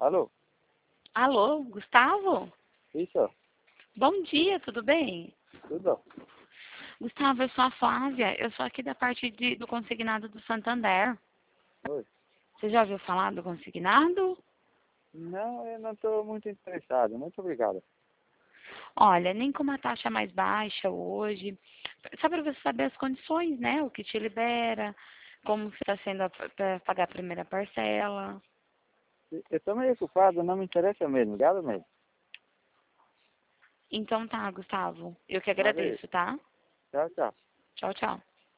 Alô? Alô, Gustavo? Isso? Bom dia, tudo bem? Tudo? Gustavo, eu sou a Flávia, eu sou aqui da parte do consignado do Santander. Oi? Você já ouviu falar do consignado? Não, eu não estou muito interessado. Muito obrigado. Olha, nem com uma taxa mais baixa hoje. Só para você saber as condições, né? O que te libera, como você está sendo para pagar a primeira parcela. Eu estou meio ocupado, não me interessa mesmo. Obrigado mesmo. Então tá, Gustavo. Eu que Valeu. agradeço, tá? Tchau, tchau. Tchau, tchau.